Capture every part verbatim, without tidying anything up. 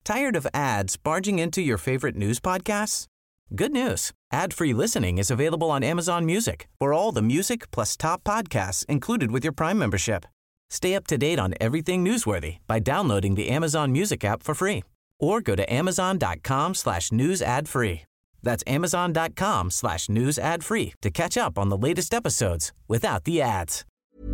Tired of ads barging into your favorite news podcasts? Good news. Ad-free listening is available on Amazon Music for all the music plus top podcasts included with your Prime membership. Stay up to date on everything newsworthy by downloading the Amazon Music app for free or go to amazon.com slash news ad free. That's amazon.com slash news ad free to catch up on the latest episodes without the ads.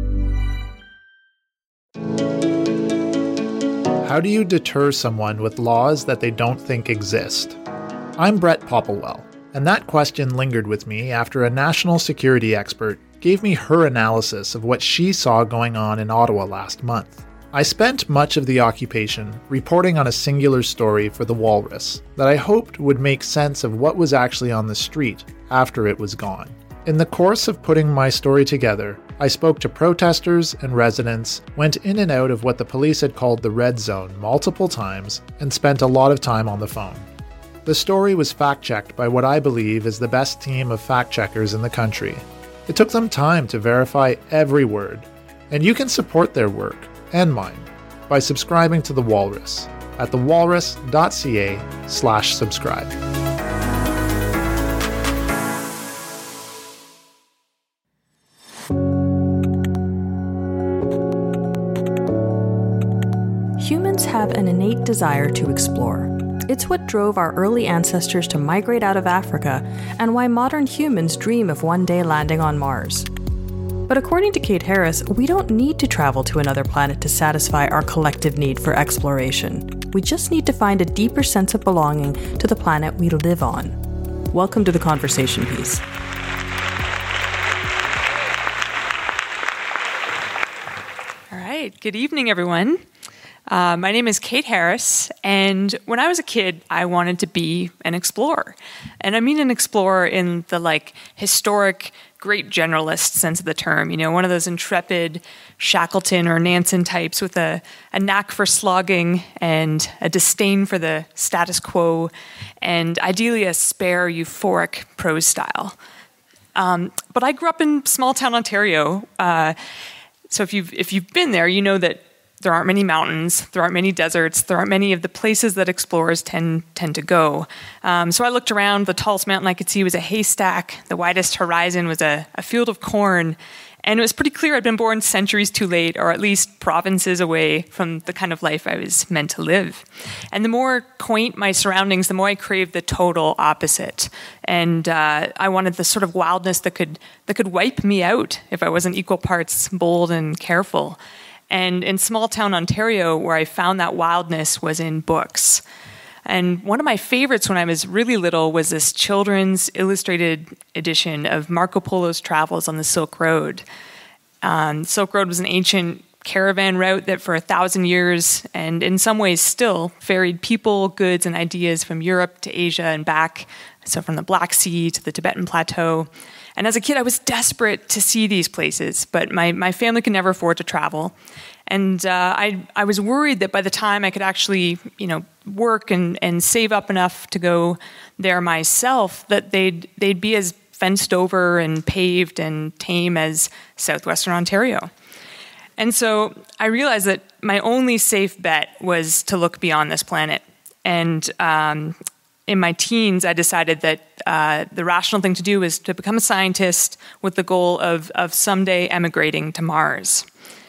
How do you deter someone with laws that they don't think exist? I'm Brett Popplewell, and that question lingered with me after a national security expert gave me her analysis of what she saw going on in Ottawa last month. I spent much of the occupation reporting on a singular story for The Walrus that I hoped would make sense of what was actually on the street after it was gone. In the course of putting my story together, I spoke to protesters and residents, went in and out of what the police had called the red zone multiple times, and spent a lot of time on the phone. The story was fact-checked by what I believe is the best team of fact-checkers in the country. It took them time to verify every word, and you can support their work, and mine, by subscribing to The Walrus at thewalrus.ca slash subscribe. Humans have an innate desire to explore. It's what drove our early ancestors to migrate out of Africa and why modern humans dream of one day landing on Mars. But according to Kate Harris, we don't need to travel to another planet to satisfy our collective need for exploration. We just need to find a deeper sense of belonging to the planet we live on. Welcome to The Conversation Piece. All right, good evening, everyone. Uh, my name is Kate Harris, and when I was a kid, I wanted to be an explorer. And I mean an explorer in the, like, historic, great generalist sense of the term. You know, one of those intrepid Shackleton or Nansen types with a, a knack for slogging and a disdain for the status quo, and ideally a spare, euphoric prose style. Um, but I grew up in small-town Ontario, uh, so if you've, if you've been there, you know that there aren't many mountains, there aren't many deserts, there aren't many of the places that explorers tend tend to go. Um, so I looked around, the tallest mountain I could see was a haystack, the widest horizon was a, a field of corn, and it was pretty clear I'd been born centuries too late, or at least provinces away from the kind of life I was meant to live. And the more quaint my surroundings, the more I craved the total opposite. And uh, I wanted the sort of wildness that could that could wipe me out if I wasn't equal parts bold and careful. And in small-town Ontario, where I found that wildness was in books. And one of my favorites when I was really little was this children's illustrated edition of Marco Polo's travels on the Silk Road. Um, Silk Road was an ancient caravan route that for a thousand years, and in some ways still, ferried people, goods, and ideas from Europe to Asia and back, so from the Black Sea to the Tibetan Plateau. And as a kid, I was desperate to see these places, but my, my family could never afford to travel. And uh, I I was worried that by the time I could actually, you know, work and, and save up enough to go there myself, that they'd they'd be as fenced over and paved and tame as southwestern Ontario. And so I realized that my only safe bet was to look beyond this planet. And um, in my teens, I decided that uh, the rational thing to do was to become a scientist with the goal of, of someday emigrating to Mars.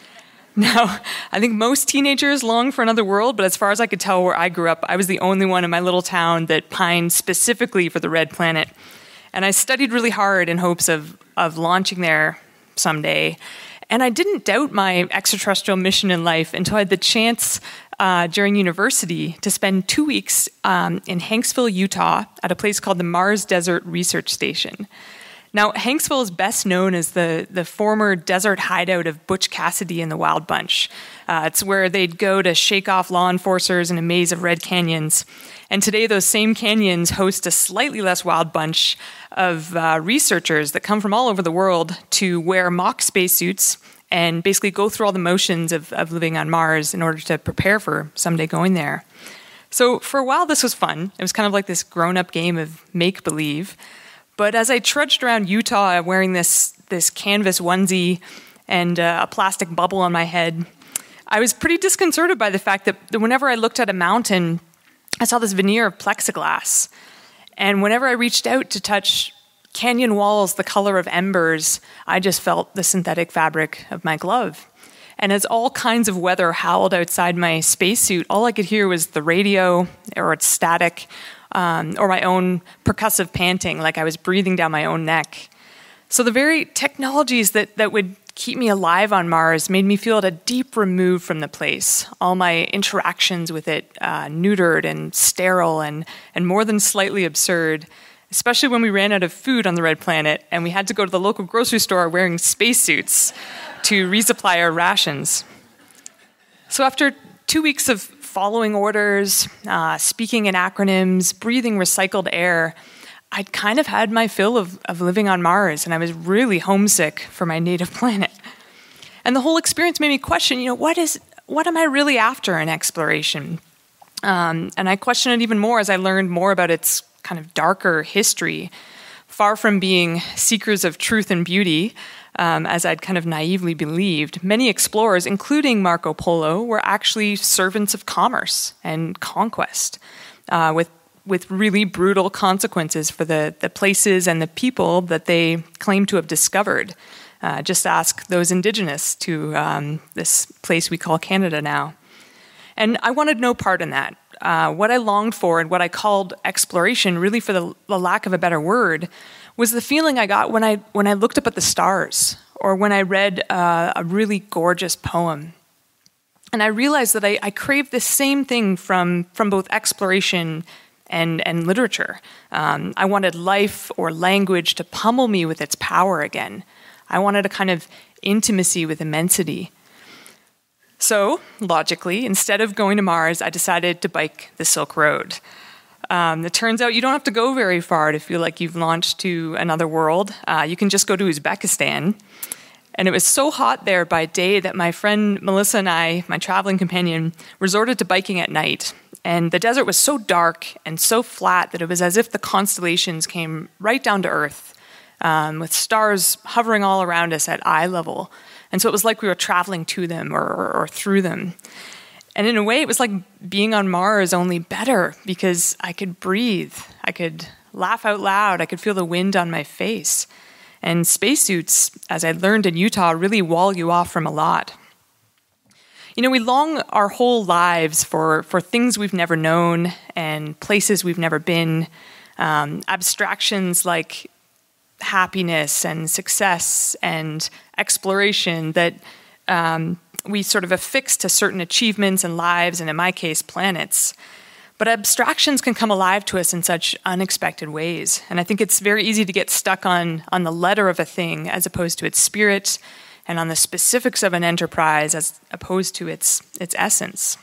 Now, I think most teenagers long for another world, but as far as I could tell where I grew up, I was the only one in my little town that pined specifically for the red planet. And I studied really hard in hopes of, of launching there someday. And I didn't doubt my extraterrestrial mission in life until I had the chance uh, during university to spend two weeks um, in Hanksville, Utah, at a place called the Mars Desert Research Station. Now, Hanksville is best known as the, the former desert hideout of Butch Cassidy and the Wild Bunch. Uh, it's where they'd go to shake off law enforcers in a maze of red canyons. And today, those same canyons host a slightly less wild bunch of uh, researchers that come from all over the world to wear mock spacesuits and basically go through all the motions of, of living on Mars in order to prepare for someday going there. So for a while, this was fun. It was kind of like this grown-up game of make-believe. But as I trudged around Utah wearing this this canvas onesie and uh, a plastic bubble on my head, I was pretty disconcerted by the fact that whenever I looked at a mountain, I saw this veneer of plexiglass. And whenever I reached out to touch canyon walls the color of embers, I just felt the synthetic fabric of my glove. And as all kinds of weather howled outside my spacesuit, all I could hear was the radio or its static, um, or my own percussive panting, like I was breathing down my own neck. So the very technologies that, that would keep me alive on Mars made me feel at a deep remove from the place. All my interactions with it uh, neutered and sterile and, and more than slightly absurd, especially when we ran out of food on the red planet and we had to go to the local grocery store wearing spacesuits to resupply our rations. So after two weeks of following orders, uh, speaking in acronyms, breathing recycled air, I'd kind of had my fill of, of living on Mars, and I was really homesick for my native planet. And the whole experience made me question, you know, what is, what am I really after in exploration? Um, and I questioned it even more as I learned more about its kind of darker history. Far from being seekers of truth and beauty, um, as I'd kind of naively believed, many explorers, including Marco Polo, were actually servants of commerce and conquest, uh, with with really brutal consequences for the, the places and the people that they claim to have discovered. Uh, just ask those indigenous to um, this place we call Canada now. And I wanted no part in that. Uh, what I longed for and what I called exploration, really for the, the lack of a better word, was the feeling I got when I when I looked up at the stars or when I read uh, a really gorgeous poem. And I realized that I, I craved the same thing from, from both exploration and, and literature. Um, I wanted life or language to pummel me with its power again. I wanted a kind of intimacy with immensity. So, logically, instead of going to Mars, I decided to bike the Silk Road. Um, it turns out you don't have to go very far to feel like you've launched to another world. Uh, you can just go to Uzbekistan. And it was so hot there by day that my friend Melissa and I, my traveling companion, resorted to biking at night. And the desert was so dark and so flat that it was as if the constellations came right down to Earth, um, with stars hovering all around us at eye level. And so it was like we were traveling to them or, or, or through them. And in a way, it was like being on Mars, only better, because I could breathe. I could laugh out loud. I could feel the wind on my face. And spacesuits, as I learned in Utah, really wall you off from a lot. You know, we long our whole lives for, for things we've never known and places we've never been, um, abstractions like happiness and success and exploration that um, we sort of affix to certain achievements and lives, and in my case, planets. But abstractions can come alive to us in such unexpected ways. And I think it's very easy to get stuck on, on the letter of a thing as opposed to its spirit, and on the specifics of an enterprise as opposed to its its essence.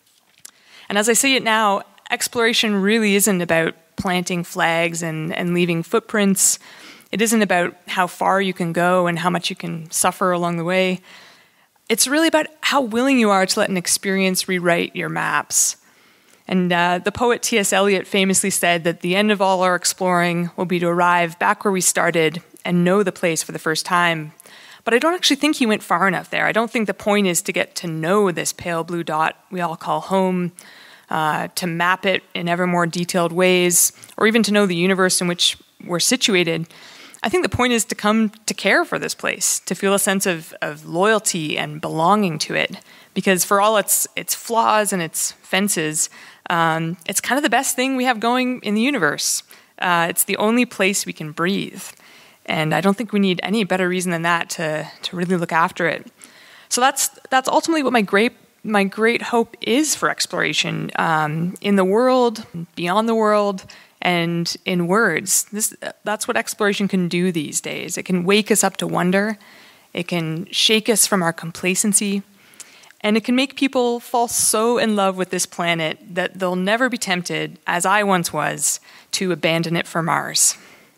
And as I see it now, exploration really isn't about planting flags and, and leaving footprints. It isn't about how far you can go and how much you can suffer along the way. It's really about how willing you are to let an experience rewrite your maps. And uh, the poet T S Eliot famously said that the end of all our exploring will be to arrive back where we started and know the place for the first time. But I don't actually think he went far enough there. I don't think the point is to get to know this pale blue dot we all call home, uh, to map it in ever more detailed ways, or even to know the universe in which we're situated. I think the point is to come to care for this place, to feel a sense of, of loyalty and belonging to it. Because for all its its flaws and its fences, um, it's kind of the best thing we have going in the universe. Uh, it's the only place we can breathe. And I don't think we need any better reason than that to to really look after it. So that's that's ultimately what my great my great hope is for exploration, um, in the world, beyond the world, and in words. This that's what exploration can do these days. It can wake us up to wonder. It can shake us from our complacency. And it can make people fall so in love with this planet that they'll never be tempted, as I once was, to abandon it for Mars.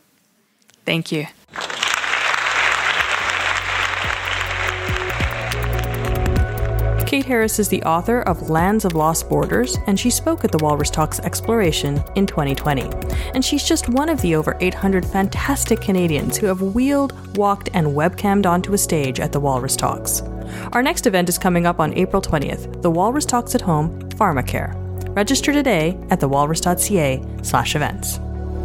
Thank you. Kate Harris is the author of Lands of Lost Borders, and she spoke at the Walrus Talks Exploration in twenty twenty. And she's just one of the over eight hundred fantastic Canadians who have wheeled, walked, and webcammed onto a stage at the Walrus Talks. Our next event is coming up on April twentieth, the Walrus Talks at Home PharmaCare. Register today at thewalrus.ca slash events.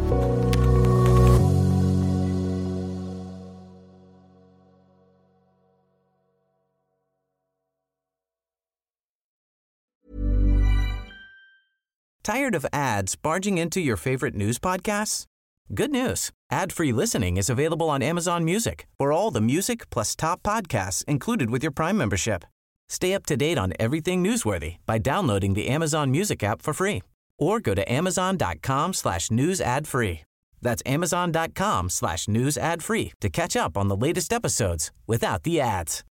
Tired of ads barging into your favorite news podcasts? Good news. Ad-free listening is available on Amazon Music for all the music plus top podcasts included with your Prime membership. Stay up to date on everything newsworthy by downloading the Amazon Music app for free or go to amazon.com slash news ad free. That's amazon.com slash news ad free to catch up on the latest episodes without the ads.